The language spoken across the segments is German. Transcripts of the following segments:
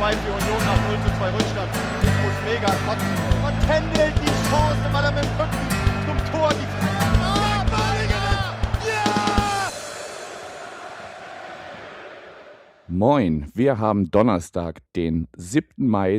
2 für Union nach 0:2 Rückstand. Ich muss mega kotzen. Und Pendel die Chance, weil er mit dem Rücken zum Tor die Moin, wir haben Donnerstag, den 7. Mai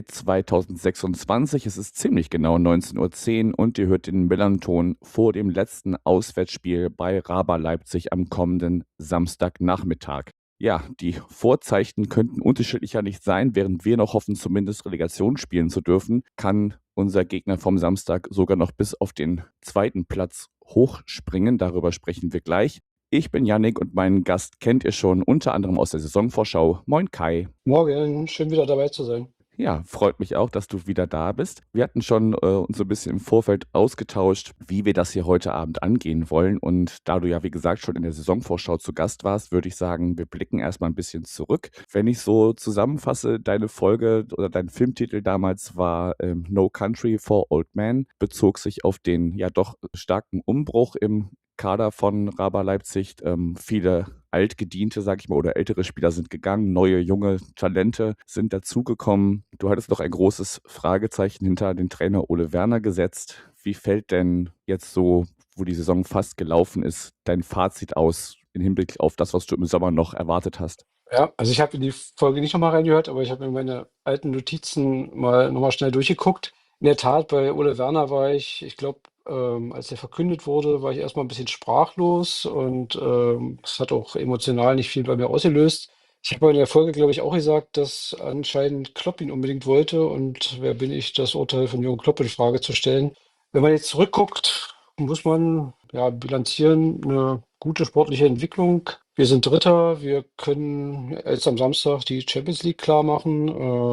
2026. Es ist ziemlich genau 19:10 Uhr und ihr hört den Millanton vor dem letzten Auswärtsspiel bei RB Leipzig am kommenden Samstagnachmittag. Ja, die Vorzeichen könnten unterschiedlicher nicht sein. Während wir noch hoffen, zumindest Relegation spielen zu dürfen, kann unser Gegner vom Samstag sogar noch bis auf den zweiten Platz hochspringen. Darüber sprechen wir gleich. Ich bin Yannick und meinen Gast kennt ihr schon, unter anderem aus der Saisonvorschau. Moin Kai. Morgen, schön wieder dabei zu sein. Ja, freut mich auch, dass du wieder da bist. Wir hatten schon uns so ein bisschen im Vorfeld ausgetauscht, wie wir das hier heute Abend angehen wollen. Und da du ja, wie gesagt, schon in der Saisonvorschau zu Gast warst, würde ich sagen, wir blicken erstmal ein bisschen zurück. Wenn ich so zusammenfasse, deine Folge oder dein Filmtitel damals war No Country for Old Men, bezog sich auf den ja doch starken Umbruch im Kader von RB Leipzig. Viele Altgediente, sag ich mal, oder ältere Spieler sind gegangen, neue, junge Talente sind dazugekommen. Du hattest noch ein großes Fragezeichen hinter den Trainer Ole Werner gesetzt. Wie fällt denn jetzt so, wo die Saison fast gelaufen ist, dein Fazit aus im Hinblick auf das, was du im Sommer noch erwartet hast? Ja, also ich habe in die Folge nicht nochmal reingehört, aber ich habe mir meine alten Notizen mal nochmal schnell durchgeguckt. In der Tat, bei Ole Werner war ich glaube, als er verkündet wurde, war ich erstmal ein bisschen sprachlos und es hat auch emotional nicht viel bei mir ausgelöst. Ich habe aber in der Folge, glaube ich, auch gesagt, dass anscheinend Klopp ihn unbedingt wollte und wer bin ich, das Urteil von Jürgen Klopp in Frage zu stellen. Wenn man jetzt zurückguckt, muss man ja bilanzieren, eine gute sportliche Entwicklung. Wir sind Dritter, wir können jetzt am Samstag die Champions League klar machen,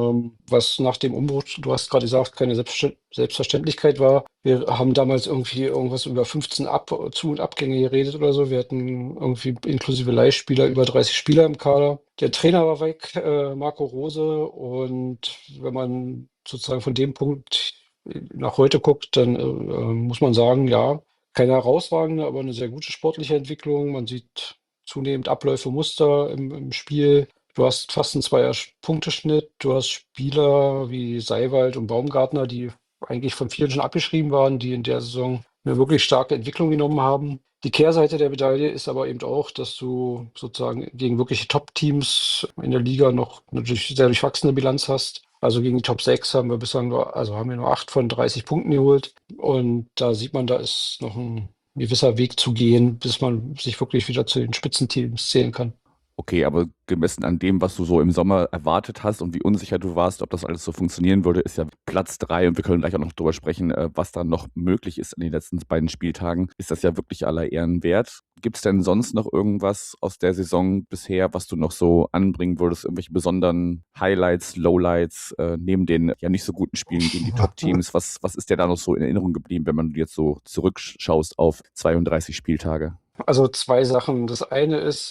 was nach dem Umbruch, du hast gerade gesagt, keine Selbstverständlichkeit war. Wir haben damals irgendwie irgendwas über 15 Zu- und Abgänge geredet oder so. Wir hatten irgendwie inklusive Leihspieler über 30 Spieler im Kader. Der Trainer war weg, Marco Rose. Und wenn man sozusagen von dem Punkt nach heute guckt, dann muss man sagen, ja, keine herausragende, aber eine sehr gute sportliche Entwicklung. Man sieht zunehmend Abläufe, Muster im Spiel. Du hast fast einen Zweier-Punkteschnitt. Du hast Spieler wie Seiwald und Baumgartner, die eigentlich von vielen schon abgeschrieben waren, die in der Saison eine wirklich starke Entwicklung genommen haben. Die Kehrseite der Medaille ist aber eben auch, dass du sozusagen gegen wirkliche Top-Teams in der Liga noch natürlich sehr durchwachsene Bilanz hast. Also gegen die Top 6 haben wir bislang nur, also haben wir nur 8 von 30 Punkten geholt. Und da sieht man, da ist noch ein gewisser Weg zu gehen, bis man sich wirklich wieder zu den Spitzenteams zählen kann. Okay, aber gemessen an dem, was du so im Sommer erwartet hast und wie unsicher du warst, ob das alles so funktionieren würde, ist ja Platz 3 und wir können gleich auch noch drüber sprechen, was da noch möglich ist in den letzten beiden Spieltagen, ist das ja wirklich aller Ehren wert. Gibt es denn sonst noch irgendwas aus der Saison bisher, was du noch so anbringen würdest, irgendwelche besonderen Highlights, Lowlights, neben den ja nicht so guten Spielen gegen die Top-Teams? Was ist dir da noch so in Erinnerung geblieben, wenn man jetzt so zurückschaust auf 32 Spieltage? Also zwei Sachen. Das eine ist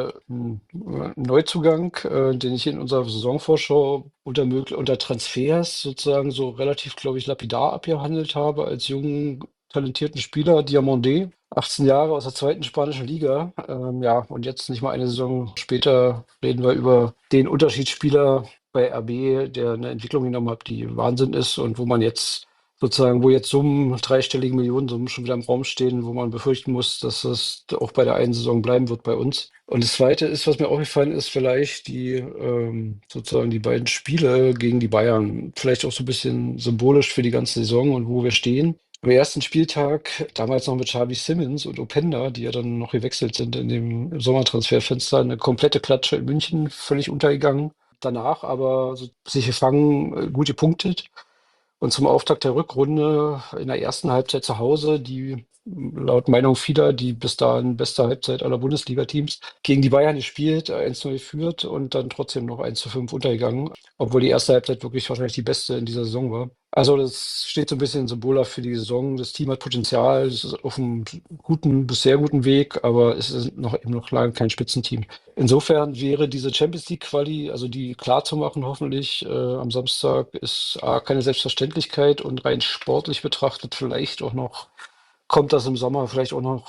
ein Neuzugang, den ich in unserer Saisonvorschau unter Transfers sozusagen so relativ, glaube ich, lapidar abgehandelt habe als jungen, talentierten Spieler, Diamandé, 18 Jahre aus der zweiten spanischen Liga. Ja, und jetzt nicht mal eine Saison später reden wir über den Unterschiedsspieler bei RB, der eine Entwicklung genommen hat, die Wahnsinn ist und wo man jetzt sozusagen, wo jetzt Summen, dreistellige Millionensummen schon wieder im Raum stehen, wo man befürchten muss, dass das auch bei der einen Saison bleiben wird bei uns. Und das Zweite ist, was mir aufgefallen ist, vielleicht die sozusagen die beiden Spiele gegen die Bayern, vielleicht auch so ein bisschen symbolisch für die ganze Saison und wo wir stehen. Am ersten Spieltag, damals noch mit Xavi Simons und Openda, die ja dann noch gewechselt sind in dem Sommertransferfenster, eine komplette Klatsche in München, völlig untergegangen. Danach aber so sich gefangen, gut gepunktet. Und zum Auftakt der Rückrunde in der ersten Halbzeit zu Hause, die laut Meinung vieler die bis dahin beste Halbzeit aller Bundesliga-Teams, gegen die Bayern gespielt, 1:0 geführt und dann trotzdem noch 1:5 untergegangen, obwohl die erste Halbzeit wirklich wahrscheinlich die beste in dieser Saison war. Also das steht so ein bisschen symbolhaft für die Saison. Das Team hat Potenzial, es ist auf einem guten bis sehr guten Weg, aber es ist eben noch lange kein Spitzenteam. Insofern wäre diese Champions League Quali, also die klar zu machen, hoffentlich am Samstag, ist A, keine Selbstverständlichkeit und rein sportlich betrachtet vielleicht auch noch, kommt das im Sommer vielleicht auch noch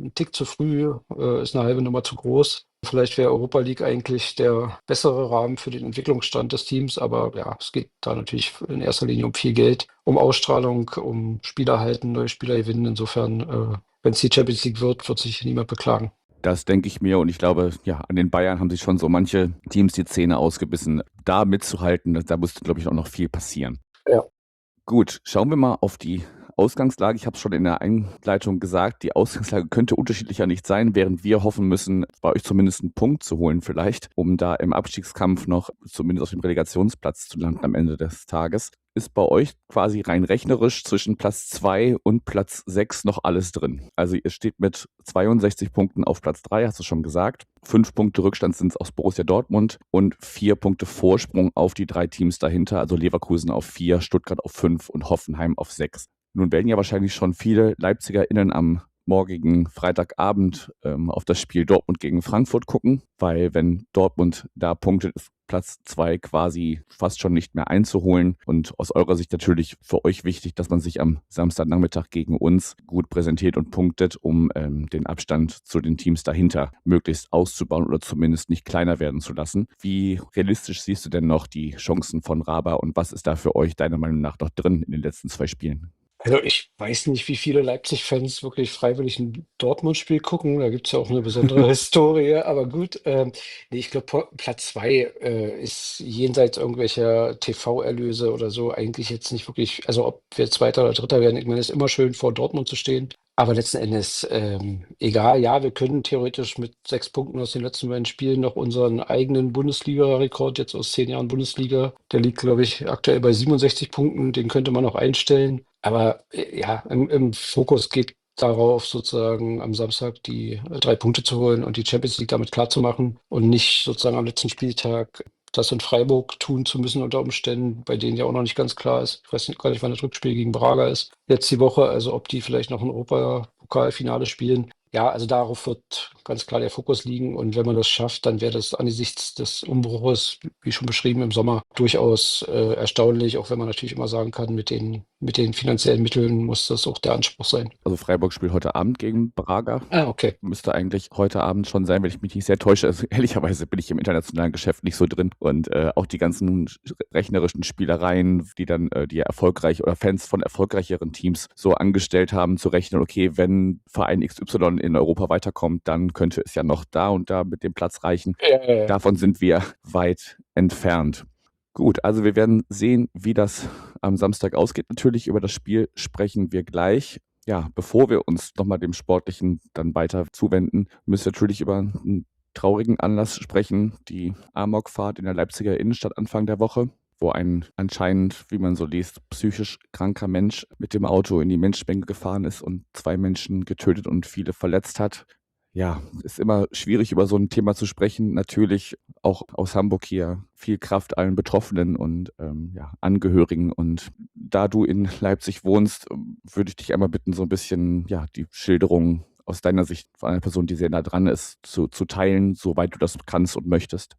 ein Tick zu früh, ist eine halbe Nummer zu groß. Vielleicht wäre Europa League eigentlich der bessere Rahmen für den Entwicklungsstand des Teams, aber ja, es geht da natürlich in erster Linie um viel Geld, um Ausstrahlung, um Spieler halten, neue Spieler gewinnen. Insofern, wenn es die Champions League wird, wird sich niemand beklagen. Das denke ich mir und ich glaube, ja, an den Bayern haben sich schon so manche Teams die Zähne ausgebissen. Da mitzuhalten, da musste, glaube ich, auch noch viel passieren. Ja. Gut, schauen wir mal auf die Ausgangslage. Ich habe es schon in der Einleitung gesagt, die Ausgangslage könnte unterschiedlicher nicht sein, während wir hoffen müssen, bei euch zumindest einen Punkt zu holen vielleicht, um da im Abstiegskampf noch zumindest auf dem Relegationsplatz zu landen am Ende des Tages. Ist bei euch quasi rein rechnerisch zwischen Platz 2 und Platz 6 noch alles drin. Also ihr steht mit 62 Punkten auf Platz 3, hast du schon gesagt. 5 Punkte Rückstand sind es aus Borussia Dortmund und 4 Punkte Vorsprung auf die 3 Teams dahinter, also Leverkusen auf 4, Stuttgart auf 5 und Hoffenheim auf 6. Nun werden ja wahrscheinlich schon viele LeipzigerInnen am morgigen Freitagabend auf das Spiel Dortmund gegen Frankfurt gucken, weil wenn Dortmund da punktet, ist Platz 2 quasi fast schon nicht mehr einzuholen. Und aus eurer Sicht natürlich für euch wichtig, dass man sich am Samstagnachmittag gegen uns gut präsentiert und punktet, um den Abstand zu den Teams dahinter möglichst auszubauen oder zumindest nicht kleiner werden zu lassen. Wie realistisch siehst du denn noch die Chancen von Raba und was ist da für euch deiner Meinung nach noch drin in den letzten 2 Spielen? Also ich weiß nicht, wie viele Leipzig-Fans wirklich freiwillig ein Dortmund-Spiel gucken. Da gibt es ja auch eine besondere Historie. Aber gut, nee, ich glaube, Platz 2 ist jenseits irgendwelcher TV-Erlöse oder so eigentlich jetzt nicht wirklich, also ob wir Zweiter oder Dritter werden, ich meine, es ist immer schön, vor Dortmund zu stehen. Aber letzten Endes, egal, ja, wir können theoretisch mit 6 Punkten aus den letzten beiden Spielen noch unseren eigenen Bundesliga-Rekord jetzt aus 10 Jahren Bundesliga, der liegt, glaube ich, aktuell bei 67 Punkten, den könnte man noch einstellen. Aber ja, im Fokus geht darauf, sozusagen am Samstag die 3 Punkte zu holen und die Champions League damit klarzumachen und nicht sozusagen am letzten Spieltag das in Freiburg tun zu müssen unter Umständen, bei denen ja auch noch nicht ganz klar ist. Ich weiß nicht, gar nicht, wann das Rückspiel gegen Braga ist. Jetzt die Woche, also ob die vielleicht noch ein Europapokalfinale spielen. Ja, also darauf wird ganz klar der Fokus liegen. Und wenn man das schafft, dann wäre das angesichts des Umbruches, wie schon beschrieben, im Sommer durchaus erstaunlich, auch wenn man natürlich immer sagen kann, mit den finanziellen Mitteln muss das auch der Anspruch sein. Also Freiburg spielt heute Abend gegen Braga. Ah, okay. Müsste eigentlich heute Abend schon sein, wenn ich mich nicht sehr täusche. Also ehrlicherweise bin ich im internationalen Geschäft nicht so drin und auch die ganzen rechnerischen Spielereien, die dann die erfolgreich oder Fans von erfolgreicheren Teams so angestellt haben, zu rechnen, okay, wenn Verein XY in Europa weiterkommt, dann könnte es ja noch da und da mit dem Platz reichen. Ja. Davon sind wir weit entfernt. Gut, also wir werden sehen, wie das am Samstag ausgeht. Natürlich über das Spiel sprechen wir gleich. Ja, bevor wir uns nochmal dem Sportlichen dann weiter zuwenden, müssen wir natürlich über einen traurigen Anlass sprechen. Die Amokfahrt in der Leipziger Innenstadt Anfang der Woche, wo ein anscheinend, wie man so liest, psychisch kranker Mensch mit dem Auto in die Menschenmenge gefahren ist und 2 Menschen getötet und viele verletzt hat. Ja, ist immer schwierig, über so ein Thema zu sprechen. Natürlich auch aus Hamburg hier viel Kraft allen Betroffenen und ja, Angehörigen. Und da du in Leipzig wohnst, würde ich dich einmal bitten, so ein bisschen ja, die Schilderung aus deiner Sicht von einer Person, die sehr nah dran ist, zu teilen, soweit du das kannst und möchtest.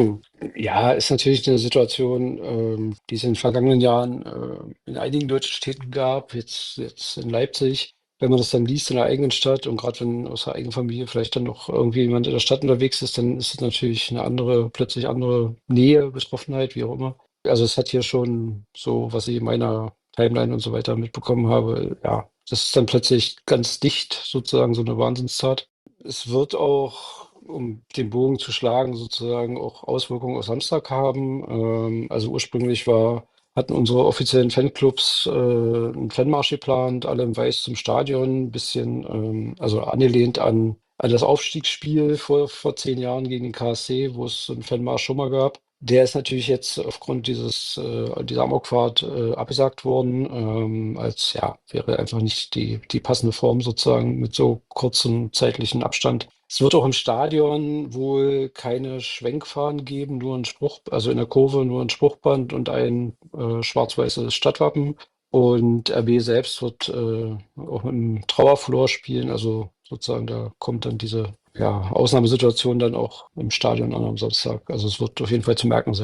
Ja, ist natürlich eine Situation, die es in den vergangenen Jahren in einigen deutschen Städten gab, jetzt in Leipzig. Wenn man das dann liest in der eigenen Stadt und gerade wenn aus der eigenen Familie vielleicht dann noch irgendwie jemand in der Stadt unterwegs ist, dann ist es natürlich eine andere, plötzlich andere Nähe, Betroffenheit, wie auch immer. Also es hat hier schon so, was ich in meiner Timeline und so weiter mitbekommen habe, ja, das ist dann plötzlich ganz dicht, sozusagen so eine Wahnsinnstat. Es wird auch, um den Bogen zu schlagen, sozusagen auch Auswirkungen auf Samstag haben. Also ursprünglich hatten unsere offiziellen Fanclubs einen Fanmarsch geplant, alle im Weiß zum Stadion, ein bisschen, also angelehnt an das Aufstiegsspiel vor 10 Jahren gegen den KSC, wo es so einen Fanmarsch schon mal gab. Der ist natürlich jetzt aufgrund dieser Amokfahrt abgesagt worden, als ja, wäre einfach nicht die passende Form sozusagen mit so kurzem zeitlichen Abstand. Es wird auch im Stadion wohl keine Schwenkfahnen geben, nur ein also in der Kurve nur ein Spruchband und ein schwarz-weißes Stadtwappen. Und RB selbst wird auch mit einem Trauerflor spielen, also sozusagen da kommt dann diese ja, Ausnahmesituation dann auch im Stadion an am Samstag. Also es wird auf jeden Fall zu merken sein.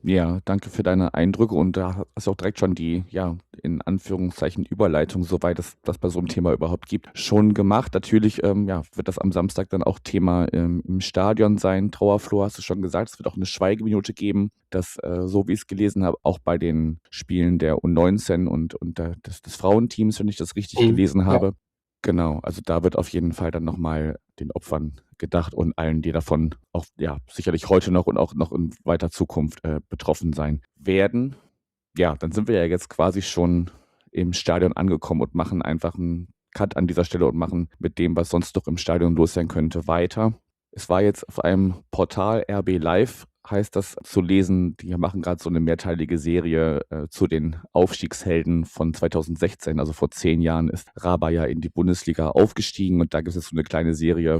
Ja, danke für deine Eindrücke und da hast du auch direkt schon die, ja, in Anführungszeichen Überleitung, soweit es das bei so einem Thema überhaupt gibt, schon gemacht. Natürlich, ja, wird das am Samstag dann auch Thema im Stadion sein. Trauerflor hast du schon gesagt, es wird auch eine Schweigeminute geben, dass, so wie ich es gelesen habe, auch bei den Spielen der U19 und des Frauenteams, wenn ich das richtig Mhm. gelesen Ja. habe. Genau, also da wird auf jeden Fall dann nochmal den Opfern gedacht und allen, die davon auch ja sicherlich heute noch und auch noch in weiter Zukunft betroffen sein werden. Ja, dann sind wir ja jetzt quasi schon im Stadion angekommen und machen einfach einen Cut an dieser Stelle und machen mit dem, was sonst noch im Stadion los sein könnte, weiter. Es war jetzt auf einem Portal RB Live, heißt das, zu lesen, die machen gerade so eine mehrteilige Serie zu den Aufstiegshelden von 2016, also vor 10 Jahren ist Raba ja in die Bundesliga aufgestiegen und da gibt es so eine kleine Serie,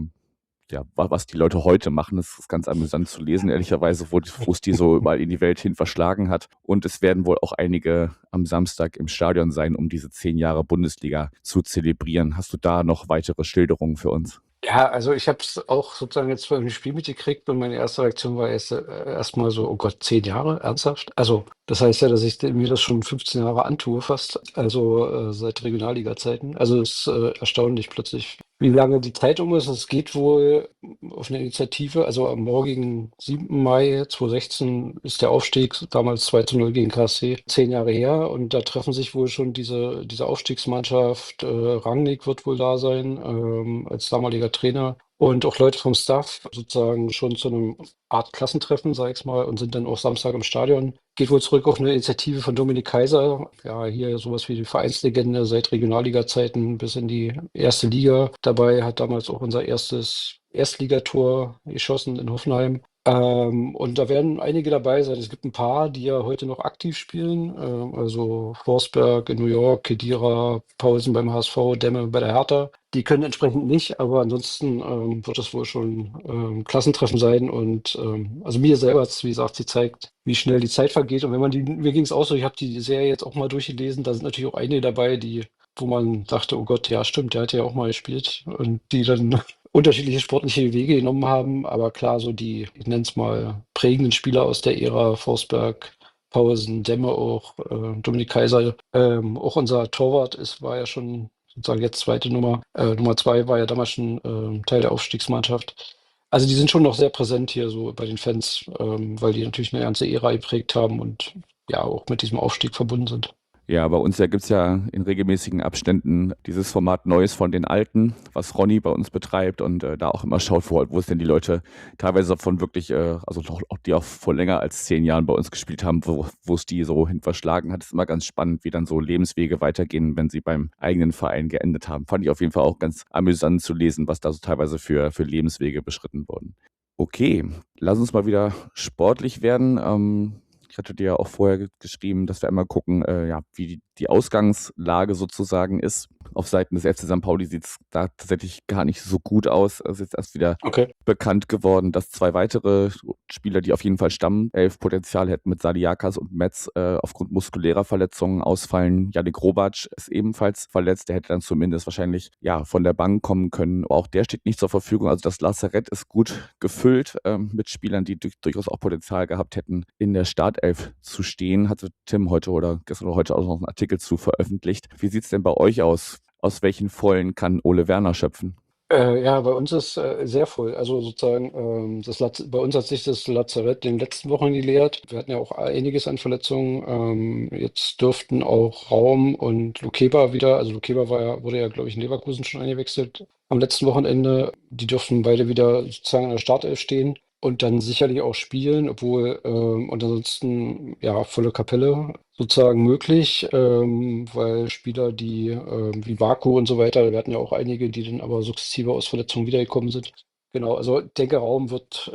ja, was die Leute heute machen. Das ist ganz amüsant zu lesen, ehrlicherweise, wo es die so überall in die Welt hin verschlagen hat. Und es werden wohl auch einige am Samstag im Stadion sein, um diese 10 Jahre Bundesliga zu zelebrieren. Hast du da noch weitere Schilderungen für uns? Ja, also ich habe es auch sozusagen jetzt beim Spiel mitgekriegt und meine erste Reaktion war erstmal so, oh Gott, 10 Jahre, ernsthaft? Also das heißt ja, dass ich mir das schon 15 Jahre antue fast, also seit Regionalliga-Zeiten. Also es ist erstaunlich plötzlich, wie lange die Zeit um ist. Es geht wohl auf eine Initiative, also am morgigen 7. Mai 2016 ist der Aufstieg, damals 2:0 gegen KSC, 10 Jahre her und da treffen sich wohl schon diese Aufstiegsmannschaft. Rangnick wird wohl da sein, als damaliger Trainer. Und auch Leute vom Staff sozusagen schon zu einem Art Klassentreffen, sag ich's mal, und sind dann auch Samstag im Stadion. Geht wohl zurück auf eine Initiative von Dominik Kaiser. Ja, hier sowas wie die Vereinslegende seit Regionalliga-Zeiten bis in die erste Liga. Dabei hat damals auch unser erstes Erstligator geschossen in Hoffenheim. Und da werden einige dabei sein. Es gibt ein paar, die ja heute noch aktiv spielen. Also Forsberg in New York, Khedira, Paulsen beim HSV, Demme bei der Hertha. Die können entsprechend nicht, aber ansonsten wird es wohl schon Klassentreffen sein. Und also mir selber hat es, wie gesagt, sie zeigt, wie schnell die Zeit vergeht. Und wenn man mir ging es auch so, ich habe die Serie jetzt auch mal durchgelesen, da sind natürlich auch einige dabei, wo man dachte, oh Gott, ja stimmt, der hat ja auch mal gespielt. Und die dann unterschiedliche sportliche Wege genommen haben. Aber klar, so die, ich nenne es mal, prägenden Spieler aus der Ära, Forsberg, Paulsen, Demme auch, Dominik Kaiser, auch unser Torwart war ja schon sozusagen jetzt zweite Nummer. Nummer 2 war ja damals schon Teil der Aufstiegsmannschaft. Also die sind schon noch sehr präsent hier so bei den Fans, weil die natürlich eine ganze Ära geprägt haben und ja auch mit diesem Aufstieg verbunden sind. Ja, bei uns gibt es ja in regelmäßigen Abständen dieses Format Neues von den Alten, was Ronny bei uns betreibt und da auch immer schaut, wo es denn die Leute teilweise von wirklich, also auch die auch vor länger als 10 Jahren bei uns gespielt haben, wo es die so hin verschlagen hat. Es ist immer ganz spannend, wie dann so Lebenswege weitergehen, wenn sie beim eigenen Verein geendet haben. Fand ich auf jeden Fall auch ganz amüsant zu lesen, was da so teilweise für Lebenswege beschritten wurden. Okay, lass uns mal wieder sportlich werden. Ich hatte dir ja auch vorher geschrieben, dass wir einmal gucken, ja, wie die Ausgangslage sozusagen ist. Auf Seiten des FC St. Pauli sieht es da tatsächlich gar nicht so gut aus. Es ist jetzt erst wieder Okay. bekannt geworden, dass 2 weitere Spieler, die auf jeden Fall Stammelf-Potenzial hätten, mit Saliakas und Metz aufgrund muskulärer Verletzungen ausfallen. Yannick Robac ist ebenfalls verletzt. Der hätte dann zumindest wahrscheinlich ja von der Bank kommen können. Aber auch der steht nicht zur Verfügung. Also das Lazarett ist gut gefüllt mit Spielern, die durchaus auch Potenzial gehabt hätten, in der Startelf zu stehen. Hatte Tim heute oder gestern oder heute auch noch einen Artikel zu veröffentlicht. Wie sieht es denn bei euch aus? Aus welchen Vollen kann Ole Werner schöpfen? Ja, bei uns ist sehr voll. Also sozusagen, bei uns hat sich das Lazarett in den letzten Wochen geleert. Wir hatten ja auch einiges an Verletzungen. Jetzt dürften auch Raum und Lukeba wieder, also Lukeba wurde ja, glaube ich, in Leverkusen schon eingewechselt am letzten Wochenende. Die dürften beide wieder sozusagen in der Startelf stehen und dann sicherlich auch spielen, obwohl und ansonsten ja volle Kapelle sozusagen möglich, weil Spieler, die wie Baku und so weiter, wir hatten ja auch einige, die dann aber sukzessive aus Verletzungen wiedergekommen sind. Genau, also ich denke, Raum wird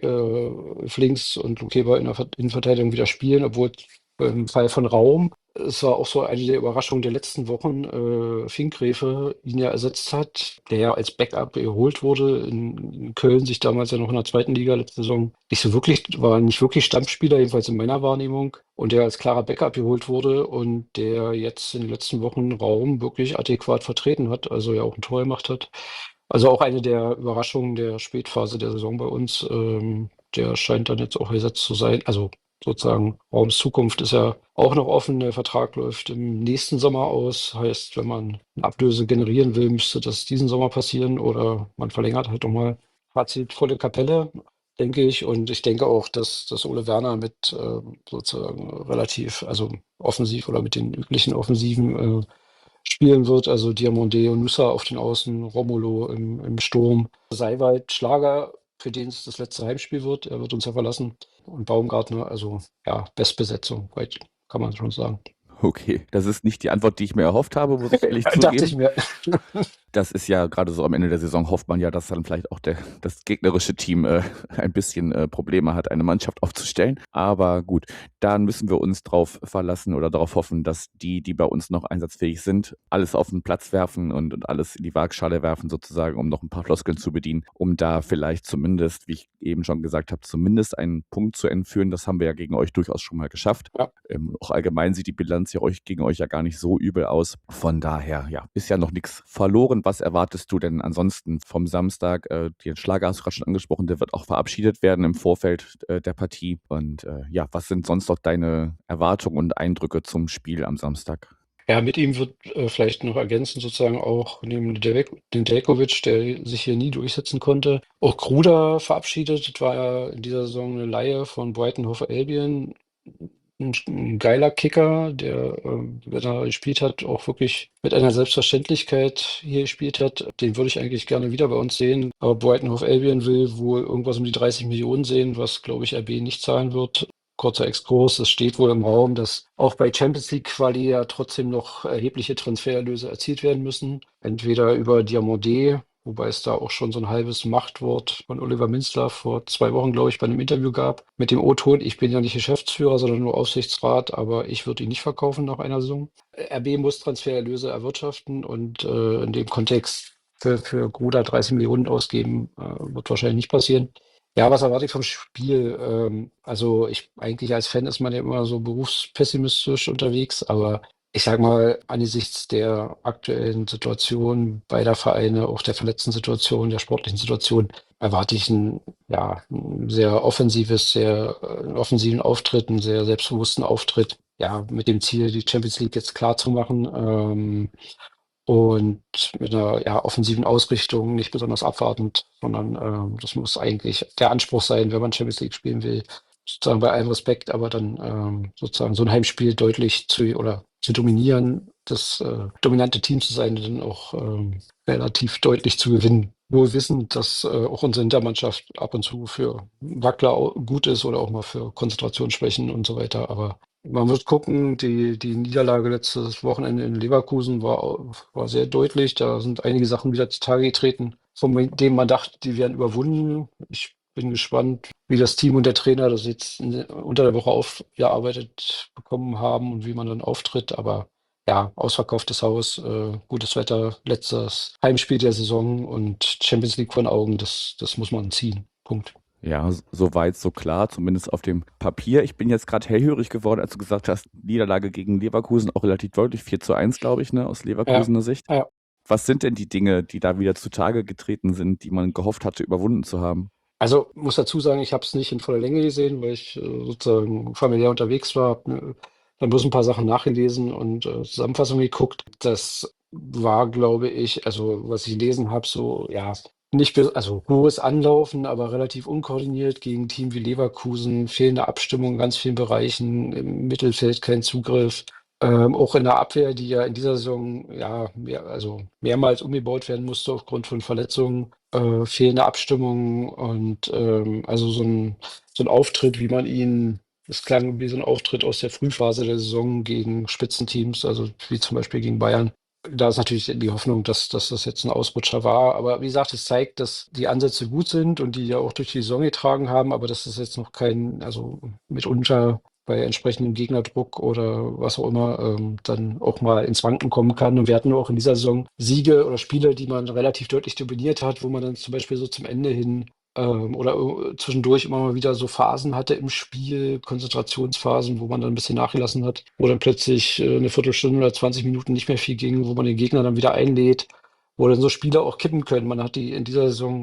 Flinks und Lukeba in der Innenverteidigung wieder spielen, obwohl im Fall von Raum, es war auch so eine der Überraschungen der letzten Wochen, Finkgräfe ihn ja ersetzt hat, der ja als Backup geholt wurde in Köln, sich damals ja noch in der zweiten Liga letzte Saison war nicht wirklich Stammspieler, jedenfalls in meiner Wahrnehmung, und der als klarer Backup geholt wurde und der jetzt in den letzten Wochen Raum wirklich adäquat vertreten hat, also ja auch ein Tor gemacht hat. Also auch eine der Überraschungen der Spätphase der Saison bei uns. Der scheint dann jetzt auch ersetzt zu sein. Also sozusagen Raums Zukunft ist ja auch noch offen. Der Vertrag läuft im nächsten Sommer aus. Heißt, wenn man eine Ablöse generieren will, müsste das diesen Sommer passieren oder man verlängert halt nochmal. Fazit volle Kapelle, denke ich. Und ich denke auch, dass Ole Werner mit sozusagen relativ, also offensiv oder mit den üblichen Offensiven spielen wird. Also Diomande und Nusa auf den Außen, Romulo im Sturm. Seiwald, Schlager, für den es das letzte Heimspiel wird. Er wird uns ja verlassen. Und Baumgartner, also ja, Bestbesetzung, kann man schon sagen. Okay, das ist nicht die Antwort, die ich mir erhofft habe, muss ich ehrlich Dachte ich zugeben. mir. Das ist ja gerade so am Ende der Saison, hofft man ja, dass dann vielleicht auch das gegnerische Team ein bisschen Probleme hat, eine Mannschaft aufzustellen. Aber gut, dann müssen wir uns darauf verlassen oder darauf hoffen, dass die bei uns noch einsatzfähig sind, alles auf den Platz werfen und alles in die Waagschale werfen sozusagen, um noch ein paar Floskeln zu bedienen, um da vielleicht zumindest, wie ich eben schon gesagt habe, zumindest einen Punkt zu entführen. Das haben wir ja gegen euch durchaus schon mal geschafft. Ja. Auch allgemein sieht die Bilanz ja gegen euch ja gar nicht so übel aus. Von daher, ja, ist ja noch nichts verloren. Was erwartest du denn ansonsten vom Samstag? Den Schlager hast du gerade schon angesprochen, der wird auch verabschiedet werden im Vorfeld der Partie. Und ja, was sind sonst noch deine Erwartungen und Eindrücke zum Spiel am Samstag? Ja, mit ihm wird vielleicht noch ergänzen, sozusagen auch neben Nedeljkovic, der sich hier nie durchsetzen konnte. Auch Kruder verabschiedet, das war ja in dieser Saison eine Leihe von Brighton Hove Albion. Ein geiler Kicker, der, wenn er gespielt hat, auch wirklich mit einer Selbstverständlichkeit hier gespielt hat. Den würde ich eigentlich gerne wieder bei uns sehen. Aber Brighton Hove Albion will wohl irgendwas um die 30 Millionen sehen, was, glaube ich, RB nicht zahlen wird. Kurzer Exkurs, es steht wohl im Raum, dass auch bei Champions League Quali ja trotzdem noch erhebliche Transfererlöse erzielt werden müssen. Entweder über Diomande, wobei es da auch schon so ein halbes Machtwort von Oliver Minzlaff vor 2 Wochen, glaube ich, bei einem Interview gab, mit dem O-Ton, ich bin ja nicht Geschäftsführer, sondern nur Aufsichtsrat, aber ich würde ihn nicht verkaufen nach einer Saison. RB muss Transfererlöse erwirtschaften und in dem Kontext für Gruda 30 Millionen ausgeben, wird wahrscheinlich nicht passieren. Ja, was erwarte ich vom Spiel? Also eigentlich als Fan ist man ja immer so berufspessimistisch unterwegs, aber ich sage mal, angesichts der aktuellen Situation beider Vereine, auch der verletzten Situation, der sportlichen Situation, erwarte ich ein sehr einen offensiven Auftritt, einen sehr selbstbewussten Auftritt, ja, mit dem Ziel, die Champions League jetzt klar zu machen. Und mit einer offensiven Ausrichtung, nicht besonders abwartend, sondern das muss eigentlich der Anspruch sein, wenn man Champions League spielen will. Sozusagen bei allem Respekt, aber dann sozusagen so ein Heimspiel deutlich zu dominieren, das dominante Team zu sein und dann auch relativ deutlich zu gewinnen. Wohl wissend, dass auch unsere Hintermannschaft ab und zu für Wackler gut ist oder auch mal für Konzentrationsschwächen und so weiter. Aber man wird gucken, die Niederlage letztes Wochenende in Leverkusen war sehr deutlich. Da sind einige Sachen wieder zutage getreten, von denen man dachte, die wären überwunden. Ich bin gespannt, wie das Team und der Trainer das jetzt unter der Woche aufgearbeitet bekommen haben und wie man dann auftritt. Aber ja, ausverkauftes Haus, gutes Wetter, letztes Heimspiel der Saison und Champions League vor den Augen, das muss man ziehen. Punkt. Ja, so weit, so klar, zumindest auf dem Papier. Ich bin jetzt gerade hellhörig geworden, als du gesagt hast, Niederlage gegen Leverkusen, auch relativ deutlich, 4:1, glaube ich, ne, aus Leverkusener Sicht. Ja. Was sind denn die Dinge, die da wieder zutage getreten sind, die man gehofft hatte, überwunden zu haben? Also muss dazu sagen, ich habe es nicht in voller Länge gesehen, weil ich sozusagen familiär unterwegs war, habe dann bloß ein paar Sachen nachgelesen und Zusammenfassungen geguckt. Das war, glaube ich, also was ich gelesen habe, so ja, also hohes Anlaufen, aber relativ unkoordiniert gegen ein Team wie Leverkusen, fehlende Abstimmung in ganz vielen Bereichen, im Mittelfeld kein Zugriff. Auch in der Abwehr, die ja in dieser Saison also mehrmals umgebaut werden musste aufgrund von Verletzungen, fehlende Abstimmung und also so ein Auftritt, es klang wie so ein Auftritt aus der Frühphase der Saison gegen Spitzenteams, also wie zum Beispiel gegen Bayern. Da ist natürlich die Hoffnung, dass das jetzt ein Ausrutscher war. Aber wie gesagt, es zeigt, dass die Ansätze gut sind und die ja auch durch die Saison getragen haben, aber dass das jetzt noch also mitunter bei entsprechendem Gegnerdruck oder was auch immer dann auch mal ins Wanken kommen kann. Und wir hatten auch in dieser Saison Siege oder Spiele, die man relativ deutlich dominiert hat, wo man dann zum Beispiel so zum Ende hin oder zwischendurch immer mal wieder so Phasen hatte im Spiel, Konzentrationsphasen, wo man dann ein bisschen nachgelassen hat, wo dann plötzlich eine Viertelstunde oder 20 Minuten nicht mehr viel ging, wo man den Gegner dann wieder einlädt, wo dann so Spiele auch kippen können. Man hat die in dieser Saison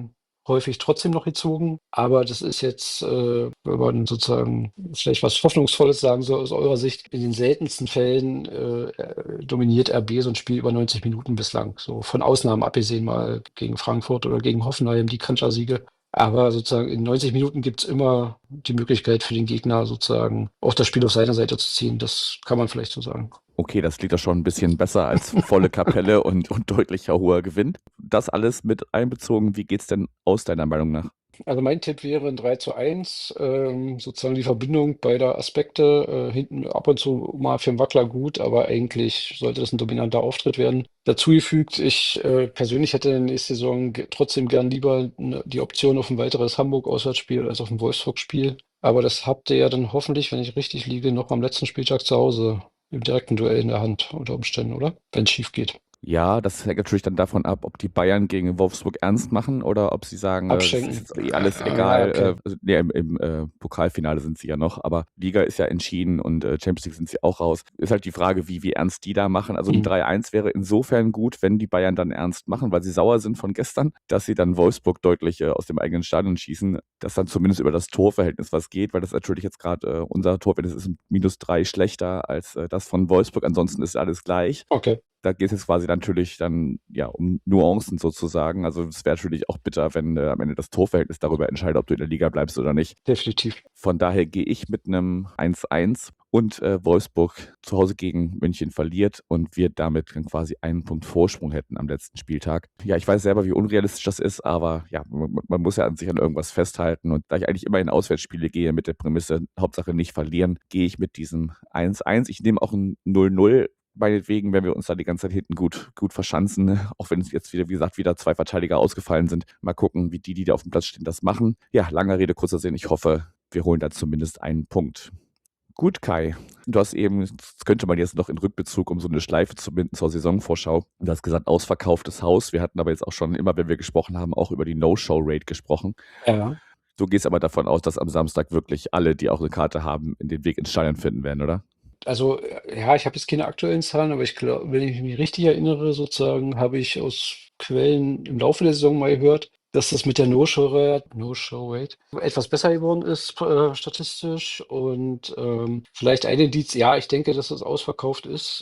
häufig trotzdem noch gezogen. Aber das ist jetzt, wenn man sozusagen vielleicht was Hoffnungsvolles sagen soll aus eurer Sicht, in den seltensten Fällen dominiert RB so ein Spiel über 90 Minuten bislang. So von Ausnahmen abgesehen mal gegen Frankfurt oder gegen Hoffenheim, die Kantersiege. Aber sozusagen in 90 Minuten gibt es immer die Möglichkeit für den Gegner sozusagen auch das Spiel auf seiner Seite zu ziehen. Das kann man vielleicht so sagen. Okay, das klingt doch schon ein bisschen besser als volle Kapelle und deutlicher hoher Gewinn. Das alles mit einbezogen, wie geht's denn aus deiner Meinung nach? Also mein Tipp wäre ein 3:1, sozusagen die Verbindung beider Aspekte, hinten ab und zu mal für 'n Wackler gut, aber eigentlich sollte das ein dominanter Auftritt werden. Dazugefügt, ich, persönlich hätte nächste Saison trotzdem gern lieber die Option auf ein weiteres Hamburg-Auswärtsspiel als auf ein Wolfsburg-Spiel. Aber das habt ihr ja dann hoffentlich, wenn ich richtig liege, noch am letzten Spieltag zu Hause im direkten Duell in der Hand unter Umständen, oder? Wenn es schief geht. Ja, das hängt natürlich dann davon ab, ob die Bayern gegen Wolfsburg ernst machen oder ob sie sagen, das ist Abschenken. jetzt alles Ja, egal. okay. Also, ne, im Pokalfinale sind sie ja noch, aber Liga ist ja entschieden und Champions League sind sie auch raus. Ist halt die Frage, wie ernst die da machen. Also ein 3:1 wäre insofern gut, wenn die Bayern dann ernst machen, weil sie sauer sind von gestern, dass sie dann Wolfsburg deutlich aus dem eigenen Stadion schießen, dass dann zumindest über das Torverhältnis was geht, weil das natürlich jetzt gerade unser Torverhältnis ist -3 schlechter als das von Wolfsburg. Ansonsten ist alles gleich. Okay. Da geht es jetzt quasi natürlich dann ja um Nuancen sozusagen. Also es wäre natürlich auch bitter, wenn am Ende das Torverhältnis darüber entscheidet, ob du in der Liga bleibst oder nicht. Definitiv. Von daher gehe ich mit einem 1:1 und Wolfsburg zu Hause gegen München verliert und wir damit dann quasi einen Punkt Vorsprung hätten am letzten Spieltag. Ja, ich weiß selber, wie unrealistisch das ist, aber ja, man muss ja an sich an irgendwas festhalten. Und da ich eigentlich immer in Auswärtsspiele gehe mit der Prämisse, Hauptsache nicht verlieren, gehe ich mit diesem 1:1. Ich nehme auch ein 0:0. Meinetwegen, wenn wir uns da die ganze Zeit hinten gut verschanzen, ne? Auch wenn es jetzt wieder, wie gesagt, wieder 2 Verteidiger ausgefallen sind. Mal gucken, wie die da auf dem Platz stehen, das machen. Ja, langer Rede, kurzer Sinn. Ich hoffe, wir holen da zumindest einen Punkt. Gut, Kai. Du hast eben, das könnte man jetzt noch in Rückbezug, um so eine Schleife zu binden zur Saisonvorschau. Du hast gesagt, ausverkauftes Haus. Wir hatten aber jetzt auch schon immer, wenn wir gesprochen haben, auch über die No-Show-Rate gesprochen. Ja. Du gehst aber davon aus, dass am Samstag wirklich alle, die auch eine Karte haben, den Weg ins Stadion finden werden, oder? Also, ja, ich habe jetzt keine aktuellen Zahlen, aber ich glaube, wenn ich mich richtig erinnere, sozusagen, habe ich aus Quellen im Laufe der Saison mal gehört, dass das mit der No-Show-Rate etwas besser geworden ist, statistisch. Und vielleicht ein Indiz, ja, ich denke, dass es ausverkauft ist.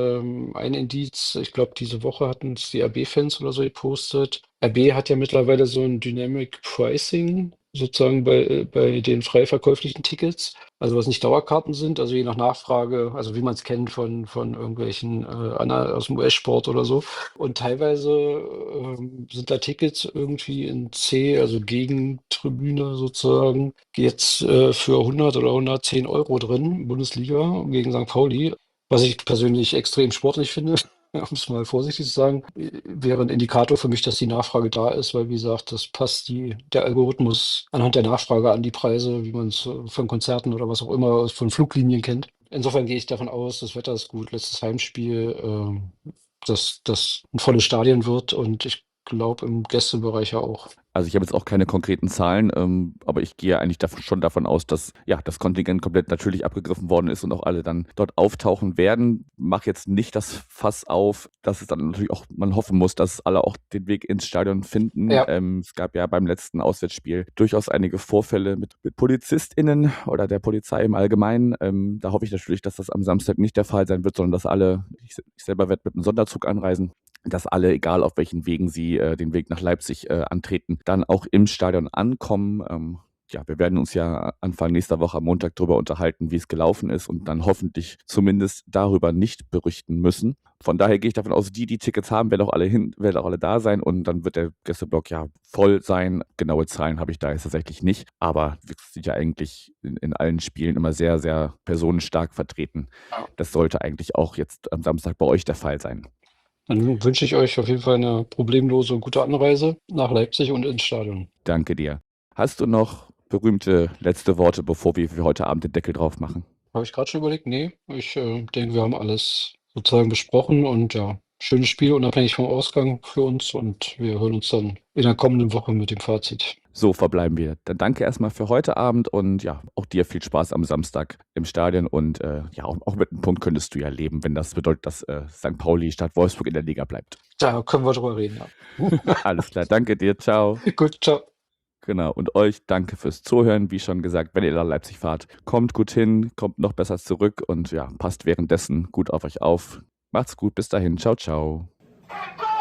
Ein Indiz, ich glaube, diese Woche hatten es die RB-Fans oder so gepostet. RB hat ja mittlerweile so ein Dynamic Pricing sozusagen bei den frei verkäuflichen Tickets. Also was nicht Dauerkarten sind, also je nach Nachfrage, also wie man es kennt von irgendwelchen aus dem US-Sport oder so. Und teilweise sind da Tickets irgendwie in C, also Gegentribüne sozusagen, jetzt für 100 oder 110 Euro drin, Bundesliga gegen St. Pauli, was ich persönlich extrem sportlich finde. Um es mal vorsichtig zu sagen, wäre ein Indikator für mich, dass die Nachfrage da ist, weil wie gesagt, das passt der Algorithmus anhand der Nachfrage an die Preise, wie man es von Konzerten oder was auch immer von Fluglinien kennt. Insofern gehe ich davon aus, das Wetter ist gut, letztes Heimspiel, dass das ein volles Stadion wird und ich glaube im Gästebereich ja auch. Also ich habe jetzt auch keine konkreten Zahlen, aber ich gehe eigentlich schon davon aus, dass ja das Kontingent komplett natürlich abgegriffen worden ist und auch alle dann dort auftauchen werden. Mach jetzt nicht das Fass auf, dass es dann natürlich auch, man hoffen muss, dass alle auch den Weg ins Stadion finden. Ja. Es gab ja beim letzten Auswärtsspiel durchaus einige Vorfälle mit PolizistInnen oder der Polizei im Allgemeinen. Da hoffe ich natürlich, dass das am Samstag nicht der Fall sein wird, sondern dass alle, ich selber werde mit einem Sonderzug anreisen, dass alle, egal auf welchen Wegen sie den Weg nach Leipzig antreten, dann auch im Stadion ankommen. Ja, wir werden uns ja Anfang nächster Woche am Montag darüber unterhalten, wie es gelaufen ist und dann hoffentlich zumindest darüber nicht berichten müssen. Von daher gehe ich davon aus, die Tickets haben, werden auch alle da sein und dann wird der Gästeblock ja voll sein. Genaue Zahlen habe ich da jetzt tatsächlich nicht, aber wir sind ja eigentlich in allen Spielen immer sehr, sehr personenstark vertreten. Ja. Das sollte eigentlich auch jetzt am Samstag bei euch der Fall sein. Dann wünsche ich euch auf jeden Fall eine problemlose und gute Anreise nach Leipzig und ins Stadion. Danke dir. Hast du noch berühmte letzte Worte, bevor wir für heute Abend den Deckel drauf machen? Habe ich gerade schon überlegt? Nee, ich denke, wir haben alles sozusagen besprochen und ja, schönes Spiel, unabhängig vom Ausgang für uns und wir hören uns dann in der kommenden Woche mit dem Fazit. So verbleiben wir. Dann danke erstmal für heute Abend und ja, auch dir viel Spaß am Samstag im Stadion und ja, auch mit einem Punkt könntest du ja leben, wenn das bedeutet, dass St. Pauli statt Wolfsburg in der Liga bleibt. Da können wir drüber reden, ja. Alles klar, danke dir, ciao. Gut, ciao. Genau. Und euch danke fürs Zuhören. Wie schon gesagt, wenn ihr nach Leipzig fahrt, kommt gut hin, kommt noch besser zurück und ja, passt währenddessen gut auf euch auf. Macht's gut, bis dahin. Ciao, ciao.